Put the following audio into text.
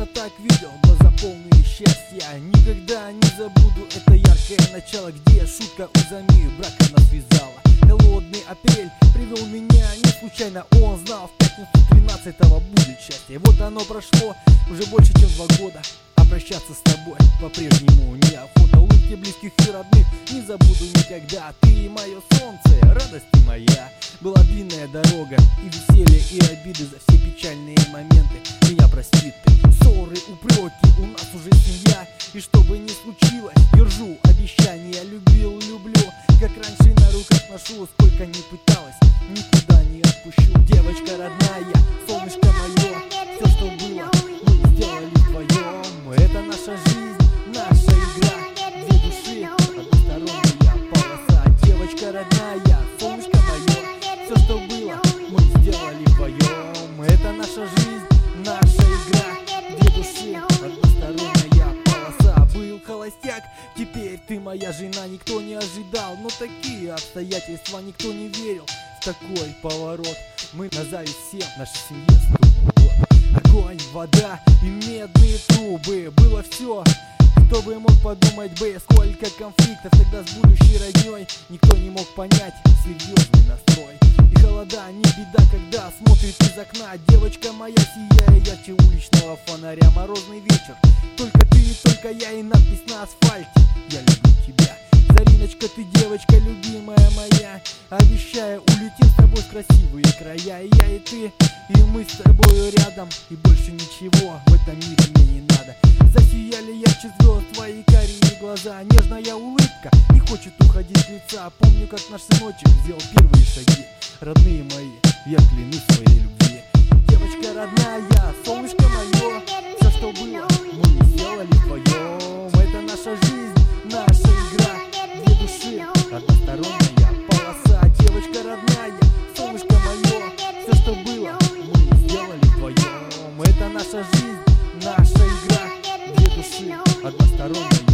точно так видел глаза полные счастья. Никогда не забуду это яркое начало, где шутка узами брака нас связала. Холодный апрель привел меня не случайно, он знал, в пятницу 13-го будет счастье. Вот оно прошло уже больше чем 2 года, а прощаться с тобой по-прежнему неохота. Улыбки близких и родных не забуду никогда. Ты мое солнце, радость ты моя. Была длинная дорога и веселье, и обиды за все печальные моменты. Меня прости ты, ссоры, упреки, у нас уже семья. И что бы ни случилось, держу обещание. Любил, люблю, как раньше на руках ношу. Сколько ни пыталась, никуда не отпущу. Девочка родная, солнышко мое, все, что было, мы сделали вдвоем. Это наша жизнь, наша игра, две души, односторонняя полоса. Девочка родная, солнышко мое, все, что было, мы сделали вдвоем. Это наша жизнь, наша игра, две души, односторонняя полоса. Был холостяк, теперь ты моя жена. Никто не ожидал, но такие обстоятельства, никто не верил в такой поворот. Мы на зависть всем, нашей семье стукнул год. Огонь, вода и медные трубы, было все. Кто бы мог подумать бы, сколько конфликтов тогда с будущей родней. Никто не мог понять серьезный настрой. И холода, не беда, когда смотрит из окна. Девочка моя, сияя ярче уличного фонаря. Морозный вечер, только ты и только я, и надпись на асфальте: я люблю тебя. Зариночка, ты девочка любимая моя. Обещаю, улетим с тобой в красивые края. И я, и ты, и мы с тобою рядом. И больше ничего в этом мире мне не надо. Засияли ярче звезд твои карие глаза. Нежная улыбка не хочет уходить с лица. Помню, как наш сыночек сделал первые шаги. Родные мои, я клянусь своей любви. Девочка родная, солнышко мое, все, что было, мы сделали вдвоем. Это наша жизнь, наша игра, две души, односторонняя полоса. Девочка родная, солнышко мое, все, что было, мы сделали вдвоем. Это наша жизнь, наша игра, две души, односторонняя